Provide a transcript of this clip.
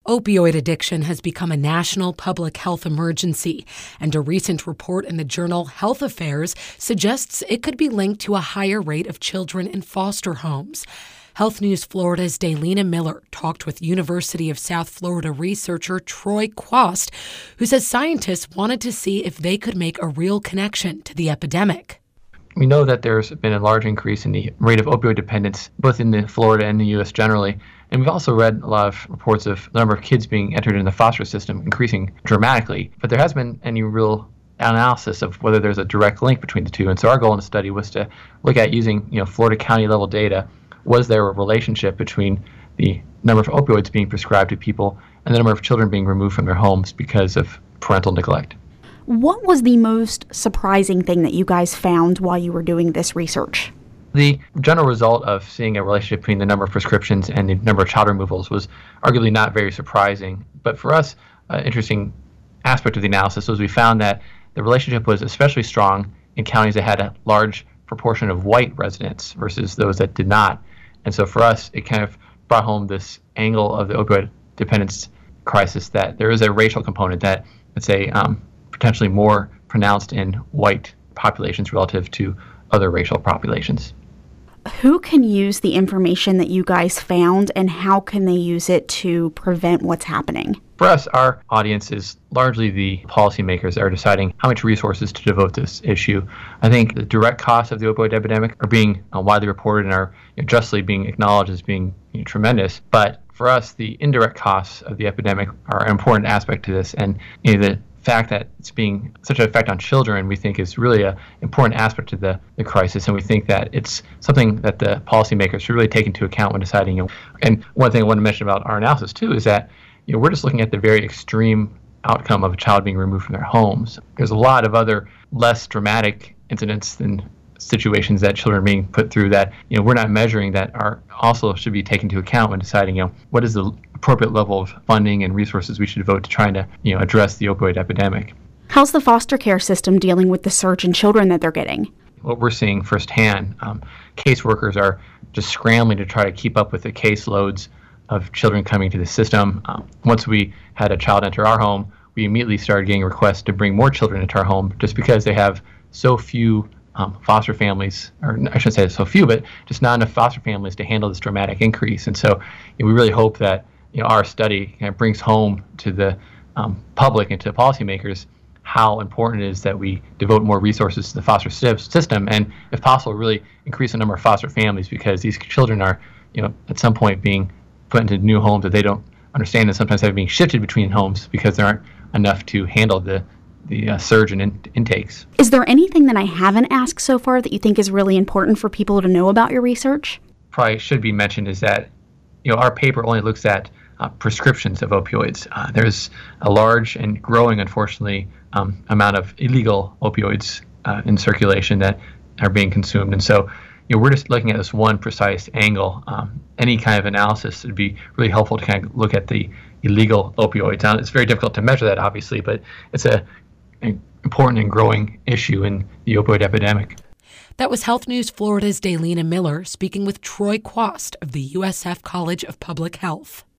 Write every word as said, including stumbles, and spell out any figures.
Opioid addiction has become a national public health emergency, and a recent report in the journal Health Affairs suggests it could be linked to a higher rate of children in foster homes. Health News Florida's Daylina Miller talked with University of South Florida researcher Troy Quast, who says scientists wanted to see if they could make a real connection to the epidemic. We know that there's been a large increase in the rate of opioid dependence, both in the Florida and the U S generally. And we've also read a lot of reports of the number of kids being entered in the foster system increasing dramatically. But there hasn't been any real analysis of whether there's a direct link between the two. And so our goal in the study was to look at using, you know, Florida county level data. Was there a relationship between the number of opioids being prescribed to people and the number of children being removed from their homes because of parental neglect? What was the most surprising thing that you guys found while you were doing this research? The general result of seeing a relationship between the number of prescriptions and the number of child removals was arguably not very surprising. But for us, an interesting aspect of the analysis was we found that the relationship was especially strong in counties that had a large proportion of white residents versus those that did not. And so for us, it kind of brought home this angle of the opioid dependence crisis that there is a racial component that, let's say, um, potentially more pronounced in white populations relative to other racial populations. Who can use the information that you guys found, and how can they use it to prevent what's happening? For us, our audience is largely the policymakers that are deciding how much resources to devote to this issue. I think the direct costs of the opioid epidemic are being uh, widely reported and are, you know, justly being acknowledged as being, you know, tremendous. But for us, the indirect costs of the epidemic are an important aspect to this. And you know, the fact that it's being such an effect on children, we think is really an important aspect to the, the crisis, and we think that it's something that the policymakers should really take into account when deciding. You know, and one thing I want to mention about our analysis too is that, you know, we're just looking at the very extreme outcome of a child being removed from their homes. There's a lot of other less dramatic incidents and situations that children are being put through that, you know, we're not measuring that are also should be taken into account when deciding, you know, what is the appropriate level of funding and resources we should devote to trying to, you know, address the opioid epidemic. How's the foster care system dealing with the surge in children that they're getting? What we're seeing firsthand, um, caseworkers are just scrambling to try to keep up with the caseloads of children coming to the system. Um, once we had a child enter our home, we immediately started getting requests to bring more children into our home just because they have so few Um, foster families, or I shouldn't say so few, but just not enough foster families to handle this dramatic increase. And so you know, we really hope that, you know, our study kind of brings home to the um, public and to policymakers how important it is that we devote more resources to the foster system, and if possible, really increase the number of foster families, because these children are, you know, at some point being put into new homes that they don't understand, and sometimes they're being shifted between homes because there aren't enough to handle the the uh, surge in, in intakes. Is there anything that I haven't asked so far that you think is really important for people to know about your research? Probably should be mentioned is that, you know, our paper only looks at uh, prescriptions of opioids. Uh, there's a large and growing, unfortunately, um, amount of illegal opioids uh, in circulation that are being consumed. And so, you know, we're just looking at this one precise angle. Um, any kind of analysis would be really helpful to kind of look at the illegal opioids. Now, it's very difficult to measure that, obviously, but it's a an important and growing issue in the opioid epidemic. That was Health News Florida's Daylina Miller speaking with Troy Quast of the U S F College of Public Health.